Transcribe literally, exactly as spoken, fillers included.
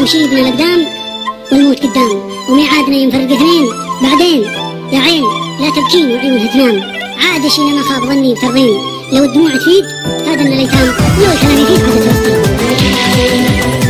يمشي بنا لقدام والموت قدام، وميعادنا ينفرق اثنين بعدين يا عين لا تبكين وعيونها تنام. عاد شينا ما خاب ظني بترضين، لو الدموع تفيد فادنا الايتام، لو الكلام يفيد ما تتوسطين.